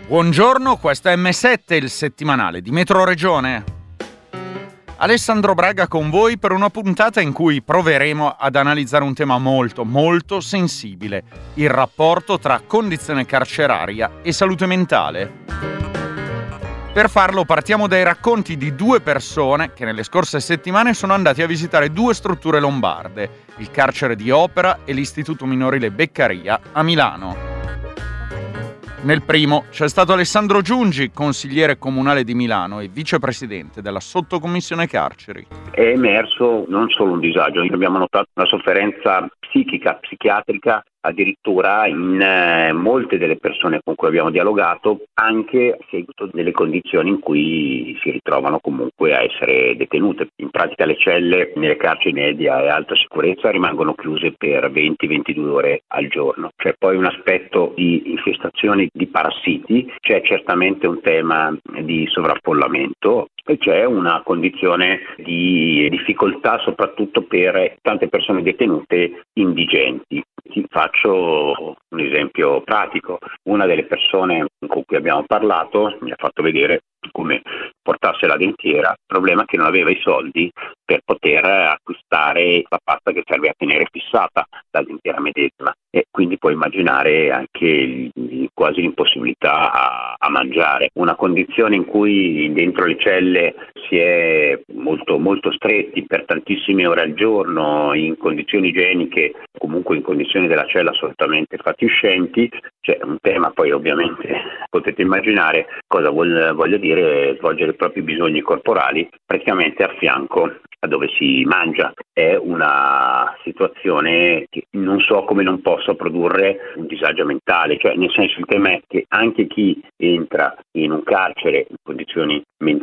Buongiorno, questo è M7, il settimanale di Metro Regione. Alessandro Braga con voi per una puntata in cui proveremo ad analizzare un tema molto sensibile: il rapporto tra condizione carceraria e salute mentale. Per farlo partiamo dai racconti di due persone che nelle scorse settimane sono andati a visitare due strutture lombarde, il carcere di Opera e l'istituto minorile Beccaria a Milano. Nel primo c'è stato Alessandro Giungi, consigliere comunale di Milano e vicepresidente della sottocommissione carceri. È emerso non solo un disagio, abbiamo notato una sofferenza psichica, psichiatrica, addirittura in molte delle persone con cui abbiamo dialogato, anche a seguito delle condizioni in cui si ritrovano comunque a essere detenute. In pratica le celle nelle carceri media e alta sicurezza rimangono chiuse per 20-22 ore al giorno. C'è poi un aspetto di infestazioni di parassiti, c'è certamente un tema di sovraffollamento e c'è una condizione di difficoltà soprattutto per tante persone detenute indigenti. Ti faccio un esempio pratico. Una delle persone con cui abbiamo parlato mi ha fatto vedere come portasse la dentiera, il problema è che non aveva i soldi per poter acquistare la pasta che serve a tenere fissata la dentiera medesima, e quindi puoi immaginare anche quasi l'impossibilità a mangiare. Una condizione in cui dentro le celle si è molto stretti per tantissime ore al giorno, in condizioni igieniche, comunque in condizioni della cella assolutamente fatiscenti. C'è un tema, poi ovviamente potete immaginare cosa voglio dire svolgere i propri bisogni corporali praticamente a fianco a dove si mangia. È una situazione che non so come non possa produrre un disagio mentale, cioè nel senso, il tema è che anche chi entra in un carcere in condizioni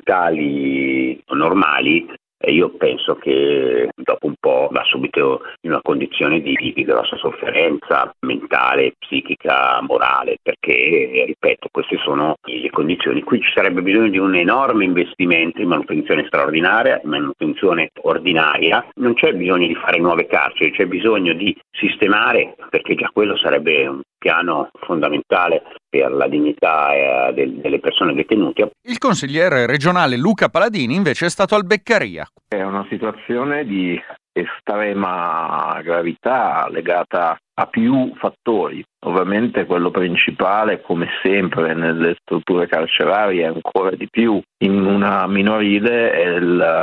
mentali normali, io penso che dopo un po' va subito in una condizione di grossa sofferenza mentale, psichica, morale, perché, ripeto, queste sono le condizioni. Qui ci sarebbe bisogno di un enorme investimento in manutenzione straordinaria, in manutenzione ordinaria. Non c'è bisogno di fare nuove carceri, c'è bisogno di sistemare, perché già quello sarebbe un piano fondamentale per la dignità delle persone detenute. Il consigliere regionale Luca Paladini invece è stato al Beccaria. È una situazione di estrema gravità legata a più fattori. Ovviamente quello principale, come sempre nelle strutture carcerarie ancora di più in una minorile, è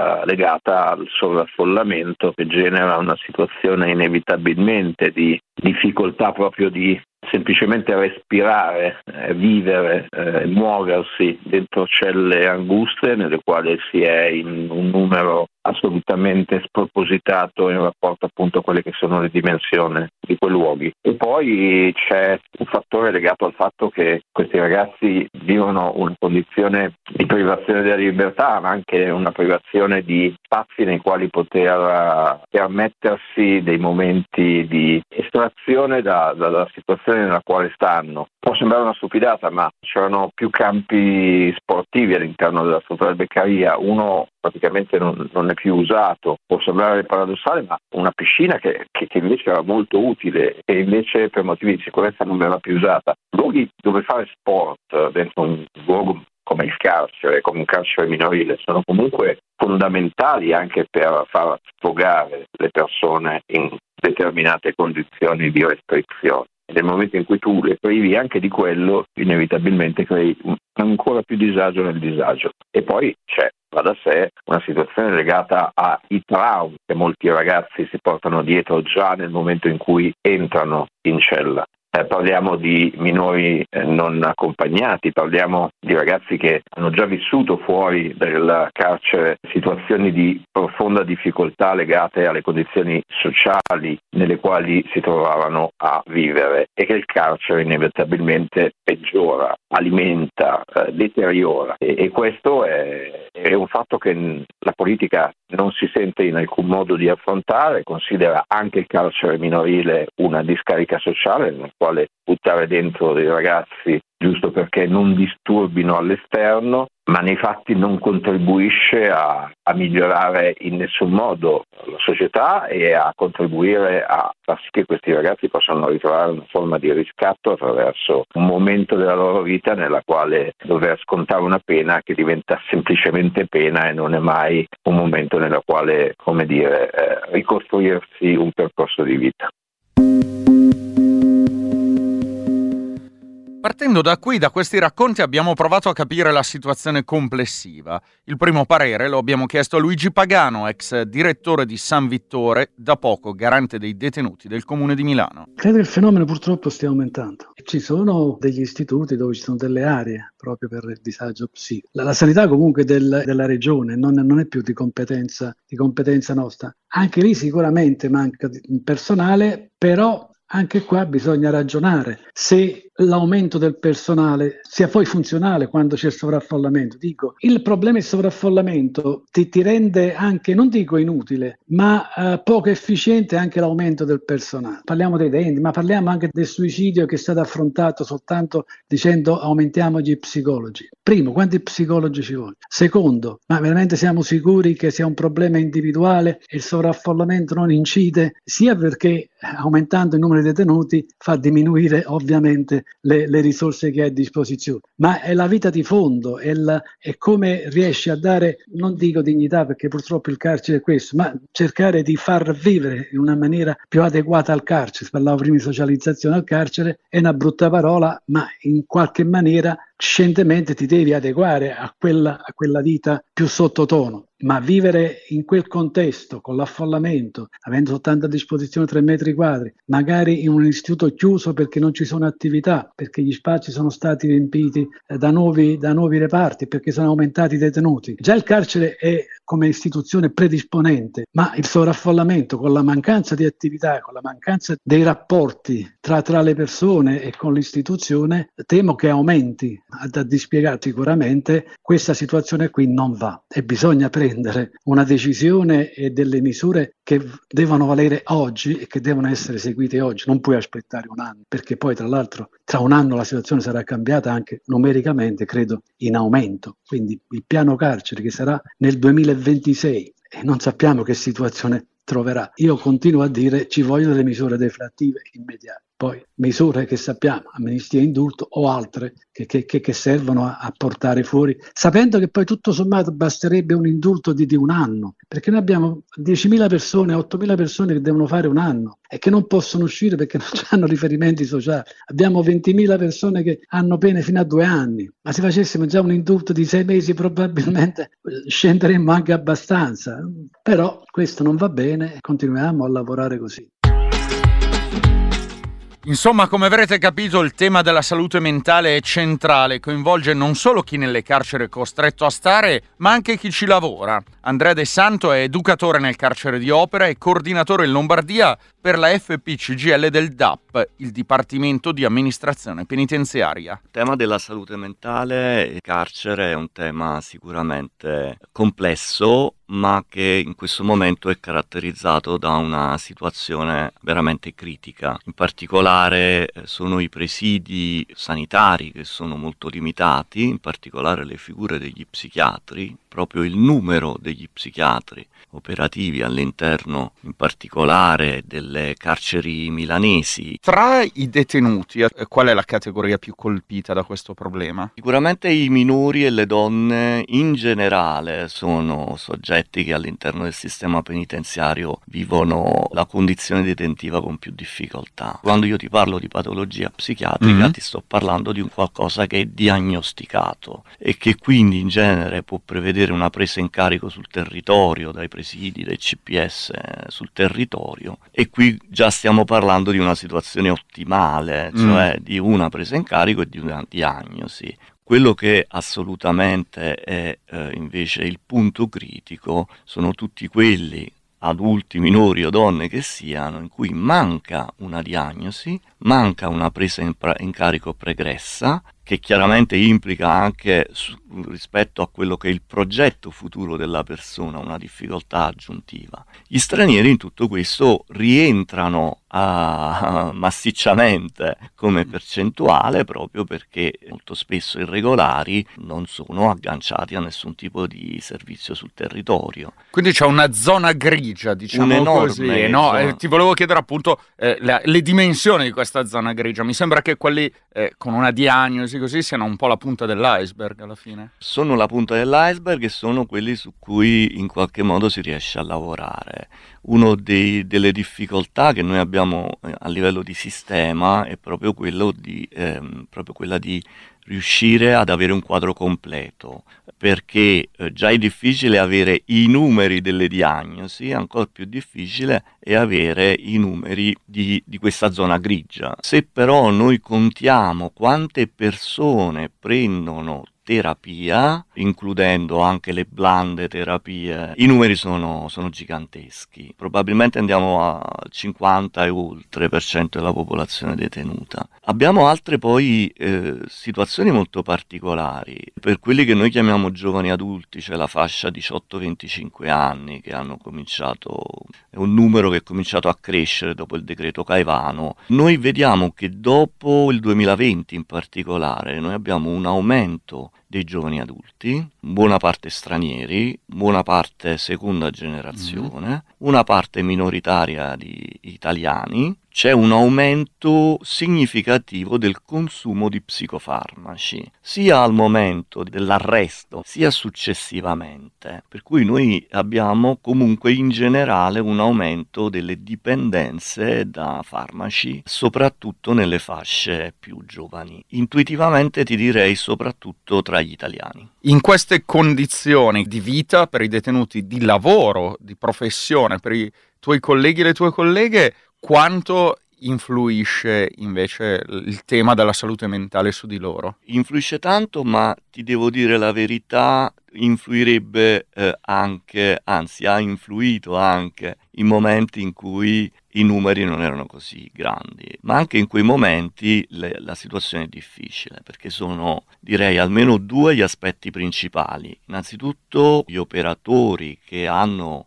legata al sovraffollamento, che genera una situazione inevitabilmente di difficoltà proprio di semplicemente respirare, vivere, muoversi dentro celle anguste nelle quali si è in un numero assolutamente spropositato in rapporto appunto a quelle che sono le dimensioni di quei luoghi. E poi c'è un fattore legato al fatto che questi ragazzi vivono una condizione di privazione della libertà, ma anche una privazione di spazi nei quali poter permettersi dei momenti di estrazione dalla situazione nella quale stanno. Può sembrare una stupidata, ma c'erano più campi sportivi all'interno della struttura del Beccaria, uno praticamente non è più usato. Può sembrare paradossale, ma una piscina che invece era molto utile e invece per motivi di sicurezza non verrà più usata. Luoghi dove fare sport dentro un luogo come il carcere, come un carcere minorile, sono comunque fondamentali anche per far sfogare le persone in determinate condizioni di restrizione. Nel momento in cui tu le privi anche di quello, inevitabilmente crei ancora più disagio nel disagio. E poi c'è, va da sé, una situazione legata ai traumi che molti ragazzi si portano dietro già nel momento in cui entrano in cella. Parliamo di minori non accompagnati, parliamo di ragazzi che hanno già vissuto fuori dal carcere situazioni di profonda difficoltà legate alle condizioni sociali nelle quali si trovavano a vivere, e che il carcere inevitabilmente peggiora, alimenta, deteriora, e questo è un fatto che la politica non si sente in alcun modo di affrontare. Considera anche il carcere minorile una discarica sociale nel quale quale buttare dentro dei ragazzi giusto perché non disturbino all'esterno, ma nei fatti non contribuisce a migliorare in nessun modo la società e a contribuire a far sì che questi ragazzi possano ritrovare una forma di riscatto attraverso un momento della loro vita nella quale dover scontare una pena che diventa semplicemente pena e non è mai un momento nella quale, ricostruirsi un percorso di vita. Partendo da qui, da questi racconti, abbiamo provato a capire la situazione complessiva. Il primo parere lo abbiamo chiesto a Luigi Pagano, ex direttore di San Vittore, da poco garante dei detenuti del Comune di Milano. Credo che il fenomeno purtroppo stia aumentando. Ci sono degli istituti dove ci sono delle aree proprio per il disagio psichico. La sanità comunque della regione non è più di competenza nostra. Anche lì sicuramente manca personale, però anche qua bisogna ragionare se l'aumento del personale sia poi funzionale quando c'è il sovraffollamento. Dico, il problema del sovraffollamento ti rende anche, non dico inutile, ma poco efficiente anche l'aumento del personale. Parliamo dei denti, ma parliamo anche del suicidio che è stato affrontato soltanto dicendo aumentiamo gli psicologi. Primo, quanti psicologi ci vogliono? Secondo, ma veramente siamo sicuri che sia un problema individuale e il sovraffollamento non incide sia perché aumentando il numero di detenuti fa diminuire ovviamente le risorse che hai a disposizione, ma è la vita di fondo, è come riesci a dare, non dico dignità perché purtroppo il carcere è questo, ma cercare di far vivere in una maniera più adeguata al carcere. Si parlava prima di socializzazione al carcere, è una brutta parola, ma in qualche maniera scientemente ti devi adeguare a quella vita più sottotono. Ma vivere in quel contesto, con l'affollamento, avendo soltanto a disposizione 3 metri quadri, magari in un istituto chiuso perché non ci sono attività, perché gli spazi sono stati riempiti da nuovi reparti, perché sono aumentati i detenuti. Già il carcere è come istituzione predisponente, ma il sovraffollamento con la mancanza di attività, con la mancanza dei rapporti tra le persone e con l'istituzione, temo che aumenti. Da dispiegare sicuramente questa situazione qui non va e bisogna prendere una decisione e delle misure che devono valere oggi e che devono essere eseguite oggi. Non puoi aspettare un anno, perché poi tra l'altro tra un anno la situazione sarà cambiata anche numericamente, credo in aumento. Quindi il piano carcere che sarà nel 2026 e non sappiamo che situazione troverà. Io continuo a dire ci vogliono delle misure deflattive immediate. Poi misure che sappiamo, amnistia e indulto o altre che servono a portare fuori, sapendo che poi tutto sommato basterebbe un indulto di un anno, perché noi abbiamo 10.000 persone, 8.000 persone che devono fare un anno e che non possono uscire perché non hanno riferimenti sociali. Abbiamo 20.000 persone che hanno pene fino a 2 anni, ma se facessimo già un indulto di 6 mesi probabilmente scenderemmo anche abbastanza, però questo non va bene e continuiamo a lavorare così. Insomma, come avrete capito, il tema della salute mentale è centrale, coinvolge non solo chi nelle carceri è costretto a stare, ma anche chi ci lavora. Andrea De Santo è educatore nel carcere di Opera e coordinatore in Lombardia per la FPCGL del DAP, il Dipartimento di Amministrazione Penitenziaria. Il tema della salute mentale e carcere è un tema sicuramente complesso, ma che in questo momento è caratterizzato da una situazione veramente critica. In particolare sono i presidi sanitari che sono molto limitati, in particolare le figure degli psichiatri, proprio il numero degli psichiatri operativi all'interno in particolare delle carceri milanesi. Tra i detenuti, qual è la categoria più colpita da questo problema? Sicuramente i minori e le donne in generale sono soggetti che all'interno del sistema penitenziario vivono la condizione detentiva con più difficoltà. Quando io ti parlo di patologia psichiatrica ti sto parlando di un qualcosa che è diagnosticato e che quindi in genere può prevedere una presa in carico sul territorio dai presidi, dai CPS sul territorio, e qui già stiamo parlando di una situazione ottimale, cioè di una presa in carico e di una diagnosi. Quello che assolutamente è invece il punto critico sono tutti quelli, adulti, minori o donne che siano, in cui manca una diagnosi, manca una presa in carico pregressa, che chiaramente implica anche rispetto a quello che è il progetto futuro della persona una difficoltà aggiuntiva. Gli stranieri in tutto questo rientrano massicciamente come percentuale, proprio perché molto spesso irregolari non sono agganciati a nessun tipo di servizio sul territorio. Quindi c'è una zona grigia, diciamo così, no? Zona... Ti volevo chiedere appunto le dimensioni di questa zona grigia. Mi sembra che quelli con una diagnosi così siano un po' la punta dell'iceberg alla fine. Sono la punta dell'iceberg e sono quelli su cui in qualche modo si riesce a lavorare. Una delle difficoltà che noi abbiamo a livello di sistema è proprio quella di riuscire ad avere un quadro completo, perché già è difficile avere i numeri delle diagnosi, ancora più difficile è avere i numeri di questa zona grigia. Se però noi contiamo quante persone prendono terapia, includendo anche le blande terapie, i numeri sono giganteschi. Probabilmente andiamo al 50 e oltre per cento della popolazione detenuta. Abbiamo altre poi situazioni molto particolari. Per quelli che noi chiamiamo giovani adulti, cioè la fascia 18-25 anni, che hanno cominciato, è un numero che è cominciato a crescere dopo il decreto Caivano, noi vediamo che dopo il 2020 in particolare, noi abbiamo un aumento dei giovani adulti, buona parte stranieri, buona parte seconda generazione, una parte minoritaria di italiani. C'è un aumento significativo del consumo di psicofarmaci, sia al momento dell'arresto, sia successivamente. Per cui noi abbiamo comunque in generale un aumento delle dipendenze da farmaci, soprattutto nelle fasce più giovani. Intuitivamente ti direi soprattutto tra gli italiani. In queste condizioni di vita per i detenuti, di lavoro, di professione, per i tuoi colleghi e le tue colleghe, quanto influisce invece il tema della salute mentale su di loro? Influisce tanto, ma ti devo dire la verità, influirebbe anche, anzi ha influito anche in momenti in cui i numeri non erano così grandi, ma anche in quei momenti la situazione è difficile, perché sono, direi, almeno due gli aspetti principali. Innanzitutto gli operatori che hanno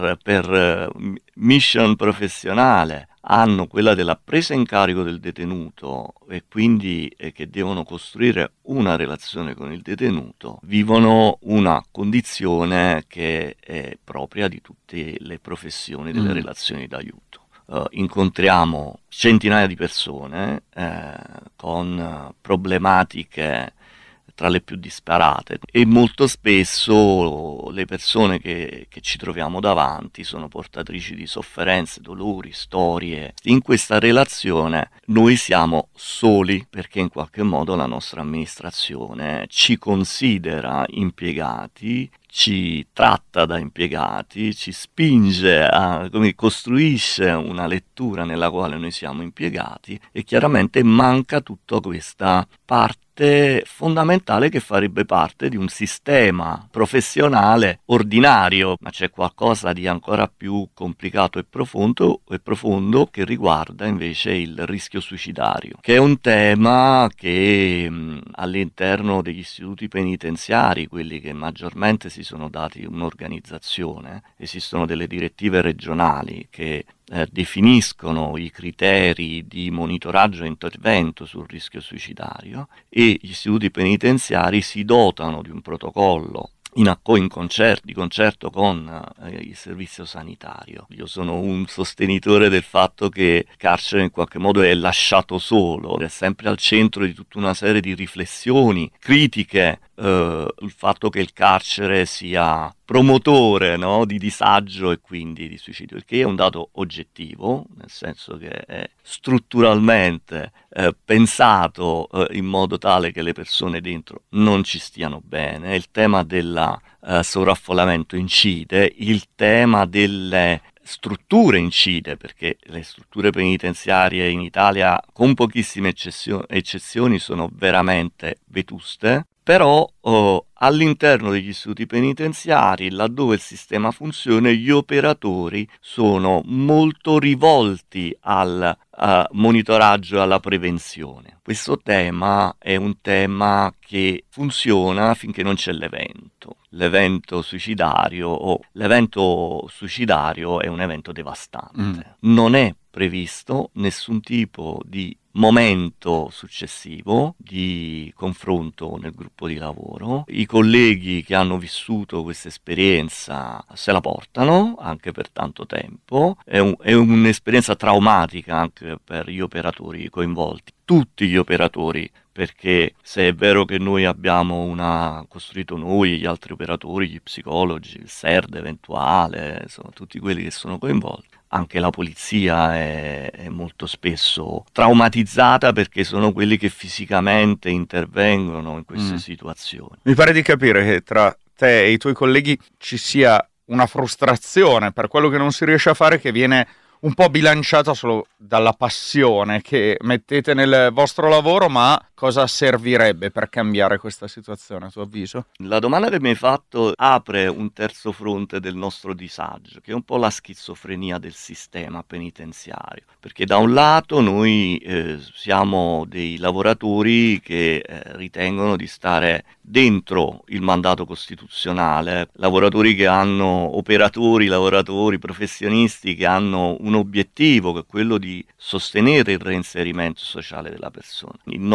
per mission professionale hanno quella della presa in carico del detenuto e quindi che devono costruire una relazione con il detenuto, vivono una condizione che è propria di tutte le professioni delle relazioni d'aiuto. Incontriamo centinaia di persone con problematiche tra le più disparate e molto spesso le persone che ci troviamo davanti sono portatrici di sofferenze, dolori, storie. In questa relazione noi siamo soli perché in qualche modo la nostra amministrazione ci considera impiegati, ci tratta da impiegati, ci spinge costruisce una lettura nella quale noi siamo impiegati e chiaramente manca tutta questa parte fondamentale che farebbe parte di un sistema professionale ordinario, ma c'è qualcosa di ancora più complicato e profondo che riguarda invece il rischio suicidario, che è un tema che all'interno degli istituti penitenziari, quelli che maggiormente si sono dati un'organizzazione, esistono delle direttive regionali che definiscono i criteri di monitoraggio e intervento sul rischio suicidario e gli istituti penitenziari si dotano di un protocollo di concerto con il servizio sanitario. Io sono un sostenitore del fatto che il carcere in qualche modo è lasciato solo, è sempre al centro di tutta una serie di riflessioni critiche, il fatto che il carcere sia promotore, no, di disagio e quindi di suicidio, il che è un dato oggettivo, nel senso che è strutturalmente pensato in modo tale che le persone dentro non ci stiano bene. Il tema del sovraffollamento incide, il tema delle strutture incide, perché le strutture penitenziarie in Italia, con pochissime eccezioni, sono veramente vetuste. Però all'interno degli istituti penitenziari, laddove il sistema funziona, gli operatori sono molto rivolti al monitoraggio e alla prevenzione. Questo tema è un tema che funziona finché non c'è l'evento. L'evento suicidario è un evento devastante. Non è previsto nessun tipo di momento successivo di confronto nel gruppo di lavoro. I colleghi che hanno vissuto questa esperienza se la portano anche per tanto tempo, è un'esperienza traumatica anche per gli operatori coinvolti, tutti gli operatori, perché se è vero che noi abbiamo costruito noi, gli altri operatori, gli psicologi, il SERD eventuale, insomma tutti quelli che sono coinvolti, anche la polizia è molto spesso traumatizzata perché sono quelli che fisicamente intervengono in queste situazioni. Mi pare di capire che tra te e i tuoi colleghi ci sia una frustrazione per quello che non si riesce a fare, che viene un po' bilanciata solo dalla passione che mettete nel vostro lavoro, ma cosa servirebbe per cambiare questa situazione, a tuo avviso? La domanda che mi hai fatto apre un terzo fronte del nostro disagio, che è un po' la schizofrenia del sistema penitenziario, perché da un lato noi siamo dei lavoratori che ritengono di stare dentro il mandato costituzionale, lavoratori che hanno lavoratori professionisti che hanno un obiettivo, che è quello di sostenere il reinserimento sociale della persona.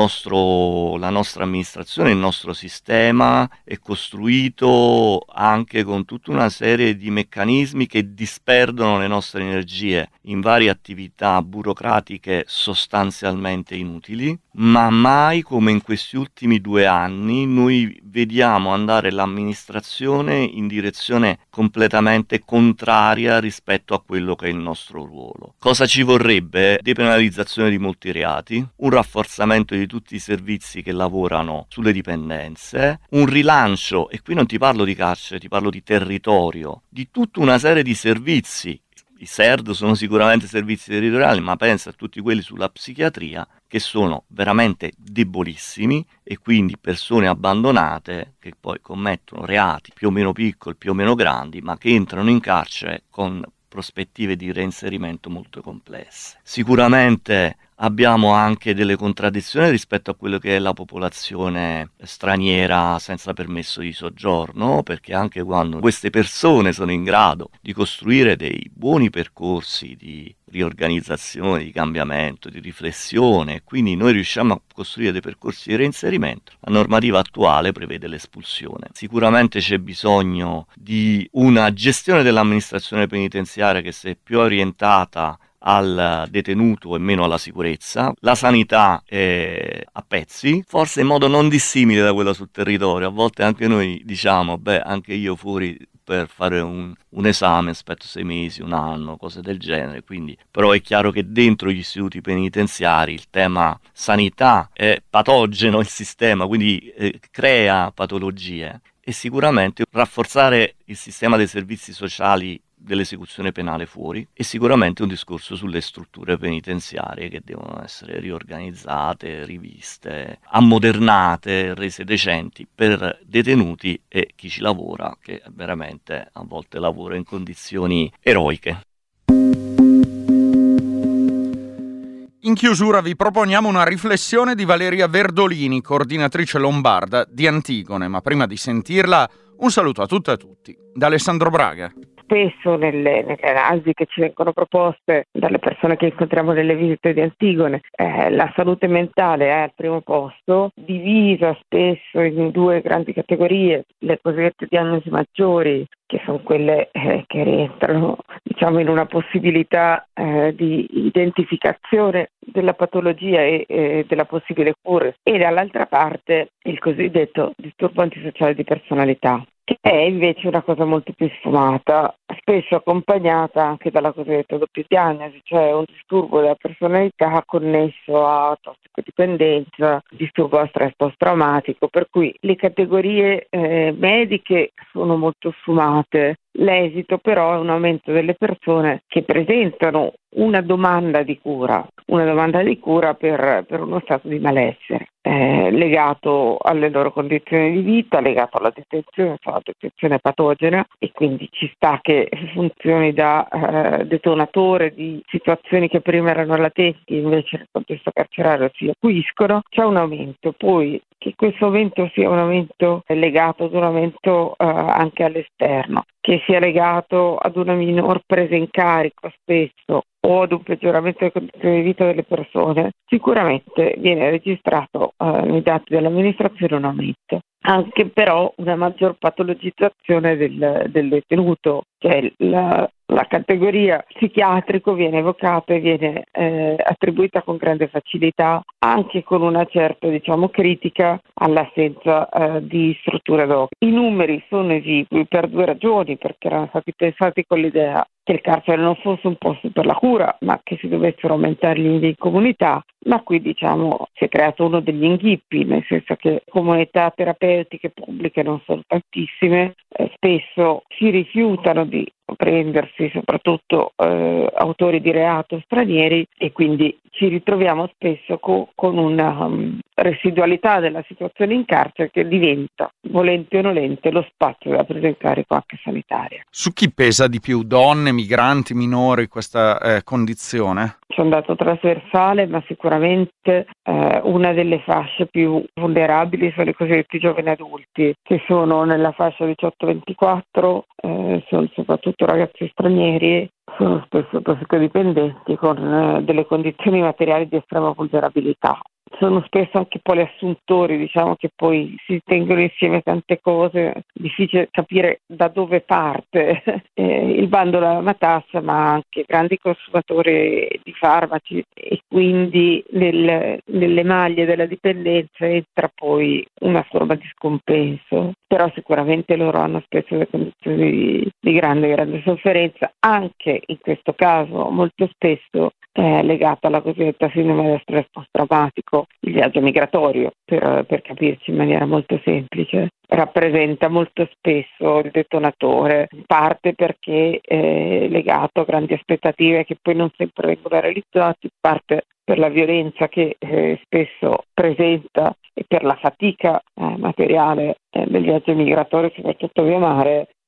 La nostra amministrazione, il nostro sistema è costruito anche con tutta una serie di meccanismi che disperdono le nostre energie in varie attività burocratiche sostanzialmente inutili, ma mai come in questi ultimi 2 anni noi vediamo andare l'amministrazione in direzione completamente contraria rispetto a quello che è il nostro ruolo. Cosa ci vorrebbe? Depenalizzazione di molti reati, un rafforzamento di tutti i servizi che lavorano sulle dipendenze, un rilancio, e qui non ti parlo di carcere, ti parlo di territorio, di tutta una serie di servizi. I SERD sono sicuramente servizi territoriali, ma pensa a tutti quelli sulla psichiatria, che sono veramente debolissimi, e quindi persone abbandonate che poi commettono reati più o meno piccoli, più o meno grandi, ma che entrano in carcere con prospettive di reinserimento molto complesse. Sicuramente abbiamo anche delle contraddizioni rispetto a quello che è la popolazione straniera senza permesso di soggiorno, perché anche quando queste persone sono in grado di costruire dei buoni percorsi di riorganizzazione, di cambiamento, di riflessione, quindi noi riusciamo a costruire dei percorsi di reinserimento, la normativa attuale prevede l'espulsione. Sicuramente c'è bisogno di una gestione dell'amministrazione penitenziaria che sia più orientata al detenuto e meno alla sicurezza. La sanità è a pezzi, forse in modo non dissimile da quella sul territorio. A volte anche noi diciamo, anche io fuori per fare un esame aspetto 6 mesi, 1 anno, cose del genere. Quindi però è chiaro che dentro gli istituti penitenziari il tema sanità è patogeno, il sistema, quindi crea patologie, e sicuramente rafforzare il sistema dei servizi sociali dell'esecuzione penale fuori, e sicuramente un discorso sulle strutture penitenziarie che devono essere riorganizzate, riviste, ammodernate, rese decenti per detenuti e chi ci lavora, che veramente a volte lavora in condizioni eroiche. In chiusura vi proponiamo una riflessione di Valeria Verdolini, coordinatrice lombarda di Antigone, ma prima di sentirla un saluto a tutte e a tutti da Alessandro Braga. Spesso nelle analisi che ci vengono proposte dalle persone che incontriamo nelle visite di Antigone, la salute mentale è al primo posto, divisa spesso in 2 grandi categorie: le cosiddette diagnosi maggiori, che sono quelle che rientrano in una possibilità di identificazione della patologia e della possibile cura, e dall'altra parte il cosiddetto disturbo antisociale di personalità, che è invece una cosa molto più sfumata, spesso accompagnata anche dalla cosiddetta doppia diagnosi, cioè un disturbo della personalità connesso a tossicodipendenza, disturbo da stress post-traumatico, per cui le categorie mediche sono molto sfumate. L'esito però è un aumento delle persone che presentano una domanda di cura per uno stato di malessere legato alle loro condizioni di vita, legato alla detenzione patogena, e quindi ci sta che funzioni da detonatore di situazioni che prima erano latenti, invece nel contesto carcerario si acuiscono. C'è un aumento, poi che questo aumento sia un aumento legato ad un aumento anche all'esterno, che sia legato ad una minor presa in carico spesso o ad un peggioramento delle condizioni di vita delle persone, sicuramente viene registrato nei dati dell'amministrazione un aumento. Anche però una maggior patologizzazione del detenuto, cioè la categoria psichiatrico viene evocata e viene attribuita con grande facilità, anche con una certa critica all'assenza di strutture doc. I numeri sono esigui per due ragioni, perché erano stati pensati con l'idea che il carcere non fosse un posto per la cura, ma che si dovessero aumentare gli invii in comunità, ma qui si è creato uno degli inghippi, nel senso che comunità terapeutiche pubbliche non sono tantissime, spesso si rifiutano di prendersi soprattutto autori di reato stranieri, e quindi ci ritroviamo spesso con una residualità della situazione in carcere che diventa, volente o nolente, lo spazio della presa in carico anche sanitaria. Su chi pesa di più, donne, migranti, minori, questa condizione? C'è un dato trasversale, ma sicuramente una delle fasce più vulnerabili sono i cosiddetti giovani adulti, che sono nella fascia 18-24, sono soprattutto ragazzi stranieri, sono spesso tossicodipendenti con delle condizioni materiali di estrema vulnerabilità. Sono spesso anche poliassuntori, che poi si tengono insieme tante cose, difficile capire da dove parte il bando della matassa, ma anche grandi consumatori di farmaci, e quindi nelle maglie della dipendenza entra poi una forma di scompenso. Però sicuramente loro hanno spesso delle condizioni di grande sofferenza, anche in questo caso molto spesso legata alla cosiddetta sindrome da stress post-traumatico. Il viaggio migratorio, per capirci in maniera molto semplice, rappresenta molto spesso il detonatore, in parte perché è legato a grandi aspettative che poi non sempre vengono realizzate, in parte per la violenza che spesso presenta e per la fatica materiale del viaggio migratorio, soprattutto via mare,